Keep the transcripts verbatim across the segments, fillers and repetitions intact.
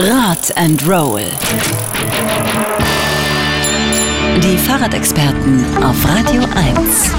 Rad and Roll. Die Fahrradexperten auf Radio eins.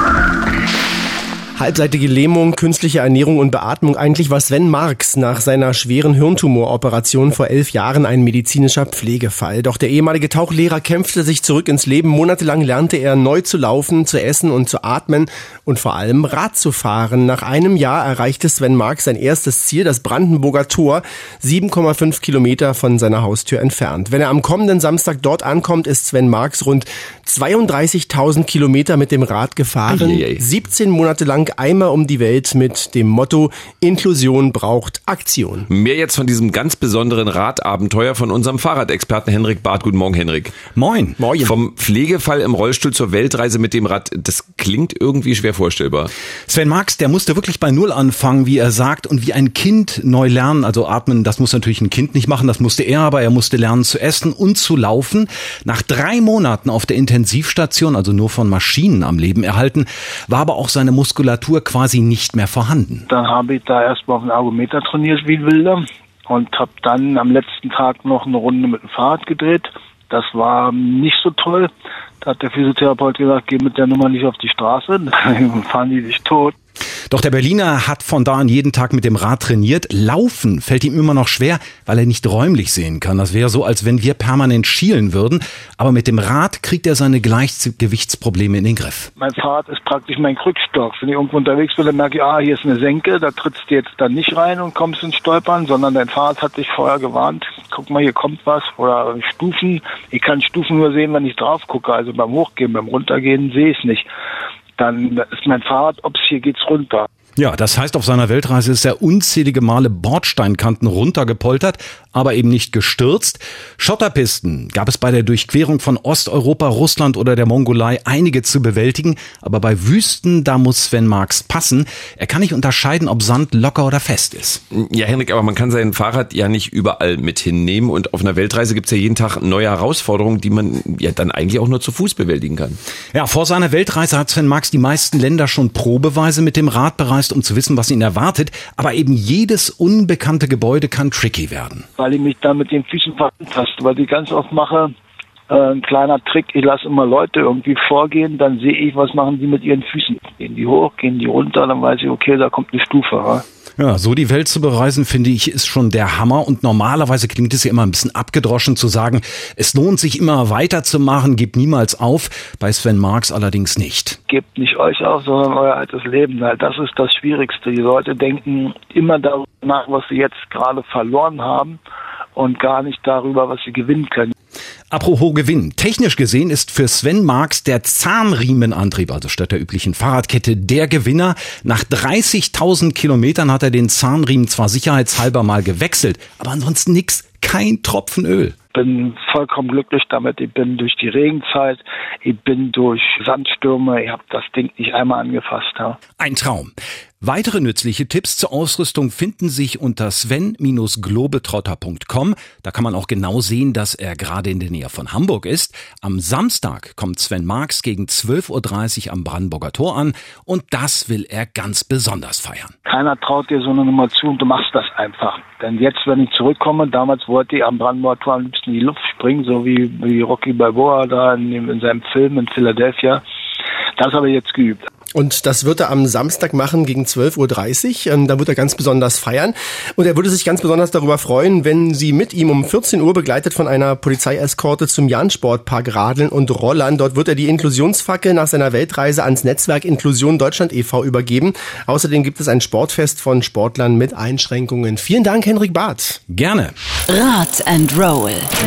Halbseitige Lähmung, künstliche Ernährung und Beatmung. Eigentlich war Sven Marx nach seiner schweren Hirntumoroperation vor elf Jahren ein medizinischer Pflegefall. Doch der ehemalige Tauchlehrer kämpfte sich zurück ins Leben. Monatelang lernte er neu zu laufen, zu essen und zu atmen und vor allem Rad zu fahren. Nach einem Jahr erreichte Sven Marx sein erstes Ziel, das Brandenburger Tor, sieben Komma fünf Kilometer von seiner Haustür entfernt. Wenn er am kommenden Samstag dort ankommt, ist Sven Marx rund zweiunddreißigtausend Kilometer mit dem Rad gefahren, Eieiei. siebzehn Monate lang einmal um die Welt mit dem Motto: Inklusion braucht Aktion. Mehr jetzt von diesem ganz besonderen Radabenteuer von unserem Fahrradexperten Henrik Barth. Guten Morgen, Henrik. Moin. Moin. Vom Pflegefall im Rollstuhl zur Weltreise mit dem Rad, das klingt irgendwie schwer vorstellbar. Sven Marx, der musste wirklich bei Null anfangen, wie er sagt, und wie ein Kind neu lernen. Also atmen, das muss natürlich ein Kind nicht machen, das musste er, aber er musste lernen zu essen und zu laufen. Nach drei Monaten auf der Intensivstation, also nur von Maschinen am Leben erhalten, war aber auch seine Muskulatur quasi nicht mehr vorhanden. Dann habe ich da erstmal auf den Ergometer trainiert wie ein Wilder und habe dann am letzten Tag noch eine Runde mit dem Fahrrad gedreht. Das war nicht so toll. Da hat der Physiotherapeut gesagt, geh mit der Nummer nicht auf die Straße, dann fahren die dich tot. Doch der Berliner hat von da an jeden Tag mit dem Rad trainiert. Laufen fällt ihm immer noch schwer, weil er nicht räumlich sehen kann. Das wäre so, als wenn wir permanent schielen würden. Aber mit dem Rad kriegt er seine Gleichgewichtsprobleme in den Griff. Mein Fahrrad ist praktisch mein Krückstock. Wenn ich irgendwo unterwegs bin, dann merke ich, ah, hier ist eine Senke, da trittst du jetzt dann nicht rein und kommst ins Stolpern, sondern dein Fahrrad hat dich vorher gewarnt. Guck mal, hier kommt was. Oder Stufen. Ich kann Stufen nur sehen, wenn ich drauf gucke. Also beim Hochgehen, beim Runtergehen sehe ich es nicht. Dann ist mein Fahrrad, ob es hier geht's runter. Ja, das heißt, auf seiner Weltreise ist er unzählige Male Bordsteinkanten runtergepoltert, aber eben nicht gestürzt. Schotterpisten gab es bei der Durchquerung von Osteuropa, Russland oder der Mongolei einige zu bewältigen, aber bei Wüsten, da muss Sven Marx passen. Er kann nicht unterscheiden, ob Sand locker oder fest ist. Ja, Henrik, aber man kann sein Fahrrad ja nicht überall mit hinnehmen und auf einer Weltreise gibt's ja jeden Tag neue Herausforderungen, die man ja dann eigentlich auch nur zu Fuß bewältigen kann. Ja, vor seiner Weltreise hat Sven Marx die meisten Länder schon probeweise mit dem Rad bereist, um zu wissen, was ihn erwartet. Aber eben jedes unbekannte Gebäude kann tricky werden. Weil ich mich da mit den Füßen vertaste, weil ich ganz oft mache, äh, ein kleiner Trick, ich lasse immer Leute irgendwie vorgehen, dann sehe ich, was machen die mit ihren Füßen. Gehen die hoch, gehen die runter, dann weiß ich, okay, da kommt eine Stufe. Ja? Ja, so die Welt zu bereisen, finde ich, ist schon der Hammer. Und normalerweise klingt es ja immer ein bisschen abgedroschen zu sagen, es lohnt sich immer weiterzumachen, gebt niemals auf. Bei Sven Marx allerdings nicht. Gebt nicht euch auf, sondern euer altes Leben. Das ist das Schwierigste. Die Leute denken immer darüber nach, was sie jetzt gerade verloren haben und gar nicht darüber, was sie gewinnen können. Apropos Gewinn. Technisch gesehen ist für Sven Marx der Zahnriemenantrieb, also statt der üblichen Fahrradkette, der Gewinner. Nach dreißigtausend Kilometern hat er den Zahnriemen zwar sicherheitshalber mal gewechselt, aber ansonsten nix, kein Tropfen Öl. Ich bin vollkommen glücklich damit. Ich bin durch die Regenzeit, ich bin durch Sandstürme, ich habe das Ding nicht einmal angefasst. Ja. Ein Traum. Weitere nützliche Tipps zur Ausrüstung finden sich unter sven globetrotter punkt com. Da kann man auch genau sehen, dass er gerade in der Nähe von Hamburg ist. Am Samstag kommt Sven Marx gegen zwölf Uhr dreißig am Brandenburger Tor an und das will er ganz besonders feiern. Keiner traut dir so eine Nummer zu und du machst das einfach. Denn jetzt, wenn ich zurückkomme, damals wollte ich am Brandenburger Tor am liebsten in die Luft springen, so wie, wie Rocky Balboa da in, in seinem Film in Philadelphia. Das habe ich jetzt geübt. Und das wird er am Samstag machen gegen zwölf Uhr dreißig. Da wird er ganz besonders feiern. Und er würde sich ganz besonders darüber freuen, wenn Sie mit ihm um vierzehn Uhr begleitet von einer Polizeieskorte zum Jahn-Sportpark radeln und rollern. Dort wird er die Inklusionsfackel nach seiner Weltreise ans Netzwerk Inklusion Deutschland e V übergeben. Außerdem gibt es ein Sportfest von Sportlern mit Einschränkungen. Vielen Dank, Henrik Barth. Gerne. Rad and Roll.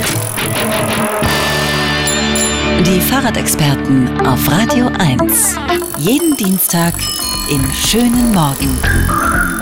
Die Fahrradexperten auf Radio eins. Jeden Dienstag im schönen Morgen.